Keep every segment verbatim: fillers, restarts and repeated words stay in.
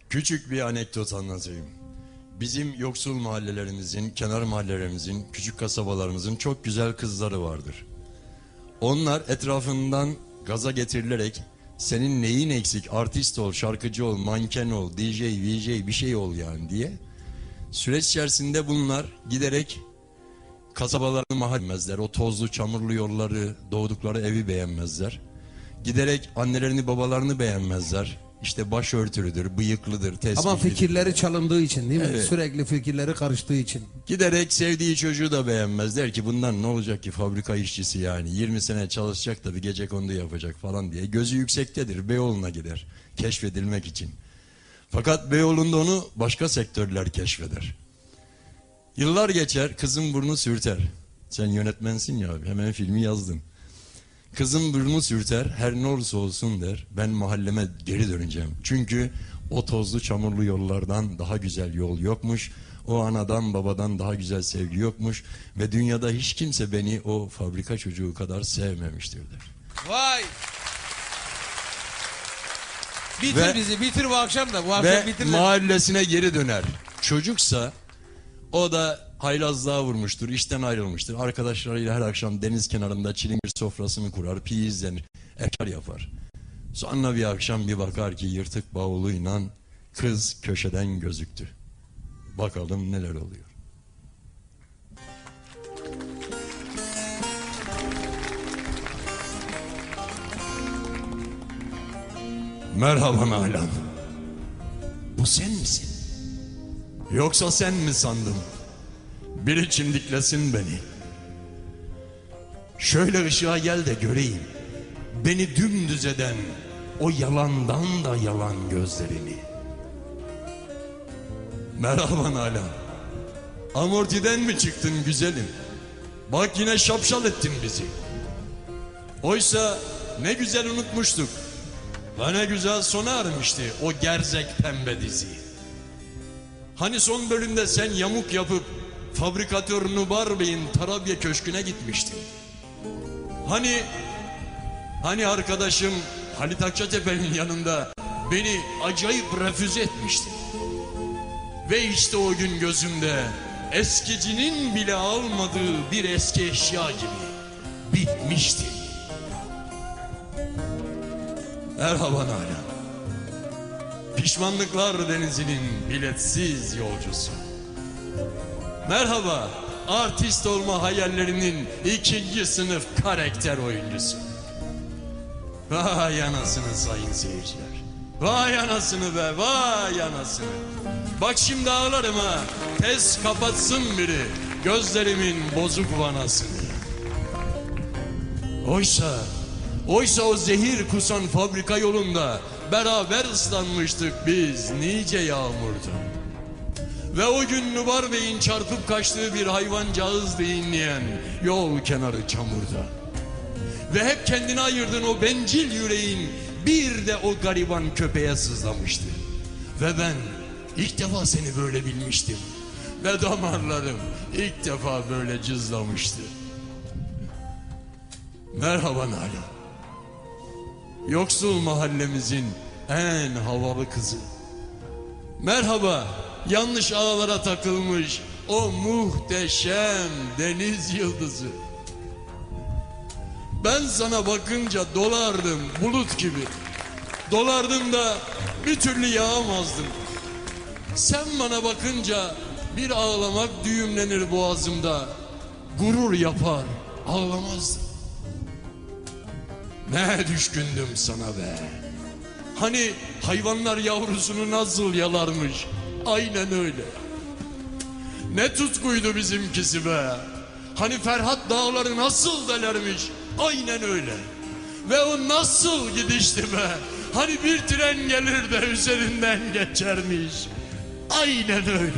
Küçük bir anekdot anlatayım. Bizim yoksul mahallelerimizin, kenar mahallelerimizin, küçük kasabalarımızın çok güzel kızları vardır. Onlar etrafından gaza getirilerek senin neyin eksik, artist ol, şarkıcı ol, manken ol, D J, V J bir şey ol yani diye. Süreç içerisinde bunlar giderek kasabalarını mahvetmezler. O tozlu, çamurlu yolları, doğdukları evi beğenmezler. Giderek annelerini, babalarını beğenmezler. İşte başörtülüdür, bıyıklıdır, tesbihlidir. Ama fikirleri çalındığı için değil mi? Evet. Sürekli fikirleri karıştığı için. Giderek sevdiği çocuğu da beğenmez. Der ki bundan ne olacak ki, fabrika işçisi yani. yirmi sene çalışacak da bir gecekondu yapacak falan diye. Gözü yüksektedir, Beyoğlu'na gider keşfedilmek için. Fakat Beyoğlu'nda onu başka sektörler keşfeder. Yıllar geçer, kızın burnu sürter. Sen yönetmensin ya abi, hemen filmi yazdın. Kızın burnu sürter, her ne olursa olsun der. Ben mahalleme geri döneceğim. Çünkü o tozlu çamurlu yollardan daha güzel yol yokmuş. O anadan babadan daha güzel sevgi yokmuş. Ve dünyada hiç kimse beni o fabrika çocuğu kadar sevmemiştir der. Vay! Bitir Ve, bizi, bitir bu akşam da. Bu akşam ve bitir. mahallesine geri döner. Çocuksa o da haylazlığa vurmuştur, işten ayrılmıştır. Arkadaşlarıyla her akşam deniz kenarında çilingir sofrasını kurar, pi izlenir, efkar yapar. Sonra bir akşam bir bakar ki yırtık bavuluyla kız köşeden gözüktü. Bakalım neler oluyor. Merhaba Nalan. Bu sen misin? Yoksa sen mi sandın? Biri çimdiklesin beni. Şöyle ışığa gel de göreyim. Beni dümdüz eden o yalandan da yalan gözlerini. Merhaba Nalan. Amortiden mi çıktın güzelim? Bak yine şapşal ettin bizi. Oysa ne güzel unutmuştuk. Ve ne güzel sona ermişti o gerzek pembe dizi. Hani son bölümde sen yamuk yapıp fabrikatör Nubar Bey'in Tarabya Köşkü'ne gitmiştin. Hani hani arkadaşım Halit Akçatepe'nin yanında beni acayip refüze etmiştin. Ve işte o gün gözümde eskicinin bile almadığı bir eski eşya gibi bitmişti. Merhaba Nalan. Pişmanlıklar denizinin biletsiz yolcusu. Merhaba, artist olma hayallerinin ikinci sınıf karakter oyuncusu. Vay anasını sayın seyirciler. Vay anasını be, vay anasını. Bak şimdi ağlarım ha. Tez kapatsın biri gözlerimin bozuk vanasını. Oysa, oysa o zehir kusan fabrika yolunda beraber ıslanmıştık biz nice yağmurda. Ve o gün Nubar Bey'in çarpıp kaçtığı bir hayvancağızdı inleyen yol kenarı çamurda. Ve hep kendine ayırdığın o bencil yüreğin bir de o gariban köpeğe sızlamıştı. Ve ben ilk defa seni böyle bilmiştim. Ve damarlarım ilk defa böyle cızlamıştı. Merhaba Nalan. Yoksul mahallemizin en havalı kızı. Merhaba, yanlış ağlara takılmış o muhteşem deniz yıldızı. Ben sana bakınca dolardım bulut gibi. Dolardım da bir türlü yağamazdım. Sen bana bakınca bir ağlamak düğümlenir boğazımda. Gurur yapar, ağlamazdım. Ne düşkündüm sana be. Hani hayvanlar yavrusunu nasıl yalarmış. Aynen öyle. Ne tutkuydu bizimkisi be. Hani Ferhat dağları nasıl delermiş. Aynen öyle. Ve o nasıl gidişti be. Hani bir tren gelir de üzerinden geçermiş. Aynen öyle.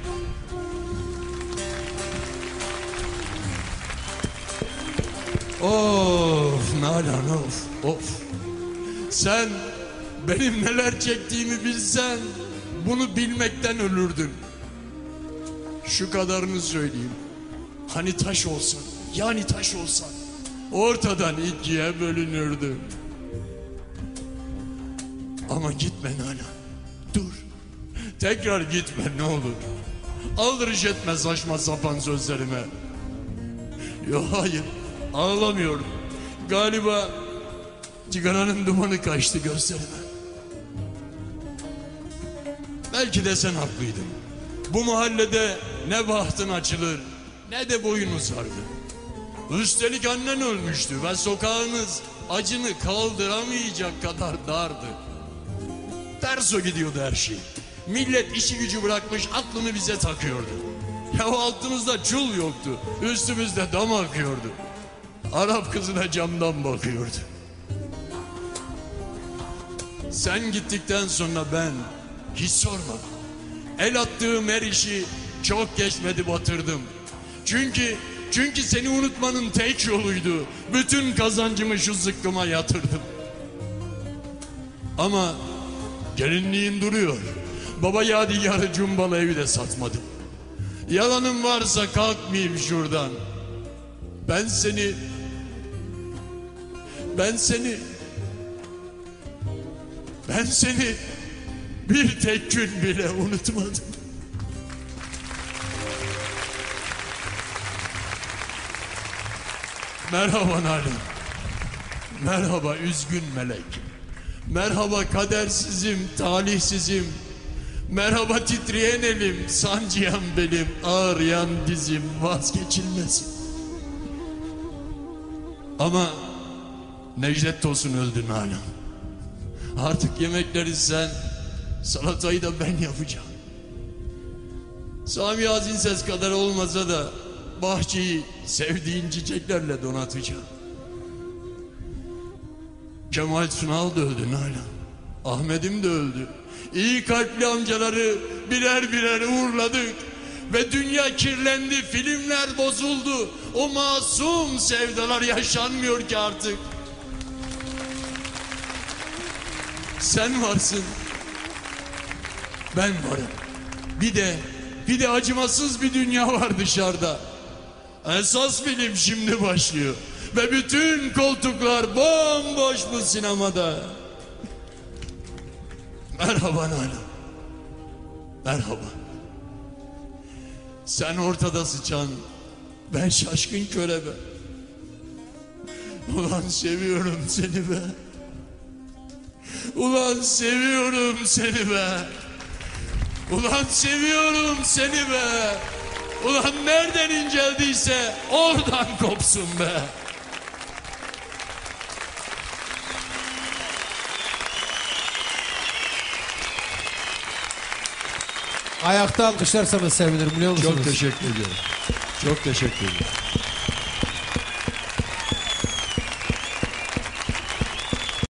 Of Nalan of of. Sen benim neler çektiğimi bilsen bunu bilmekten ölürdün. Şu kadarını söyleyeyim. Hani taş olsan, yani taş olsan ortadan ikiye bölünürdü. Ama gitme Nalan. Dur. Tekrar gitme ne olur. Aldırış etme saçma sapan sözlerime. Yok hayır, ağlamıyorum. Galiba cigaranın dumanı kaçtı gözlerime. Belki de sen haklıydın. Bu mahallede ne bahtın açılır ne de boyun uzardı. Üstelik annen ölmüştü ve sokağınız acını kaldıramayacak kadar dardı. Ters o gidiyordu her şey. Millet işi gücü bırakmış aklını bize takıyordu. Ya altımızda çul yoktu, üstümüzde dam akıyordu. Arap kızına camdan bakıyordu. Sen gittikten sonra ben hiç sormadım. El attığım her işi çok geçmedi batırdım. Çünkü çünkü seni unutmanın tek yoluydu. Bütün kazancımı şu zıkkıma yatırdım. Ama gelinliğin duruyor. Baba yadigarı cumbalı evi de satmadım. Yalanım varsa kalkmayayım şuradan. Ben seni Ben seni Ben seni bir tek gün bile unutmadım. Merhaba Nalan. Merhaba üzgün melek. Merhaba kadersizim, talihsizim. Merhaba titreyen elim, sancıyan belim, ağrıyan dizim, vazgeçilmezim. Ama Necdet Tosun öldü Nalan. Artık yemekleri sen, salatayı da ben yapacağım. Sami Azinses kadar olmasa da bahçeyi sevdiğin çiçeklerle donatacağım. Kemal Sunal da öldü Nalan. Ahmet'im de öldü. İyi kalpli amcaları birer birer uğurladık. Ve dünya kirlendi, filmler bozuldu. O masum sevdalar yaşanmıyor ki artık. Sen varsın. Ben varım. Bir de bir de acımasız bir dünya var dışarıda. Esas film şimdi başlıyor. Ve bütün koltuklar bomboş bu sinemada. Merhaba Nalan. Merhaba. Sen ortada sıçan, ben şaşkın körebe. Ulan seviyorum seni be. Ulan seviyorum seni be. Ulan seviyorum seni be. Ulan nereden inceldiyse oradan kopsun be. Ayakta alkışlarsanız sevinirim biliyor musunuz? Çok teşekkür ediyorum. Çok teşekkür ederim.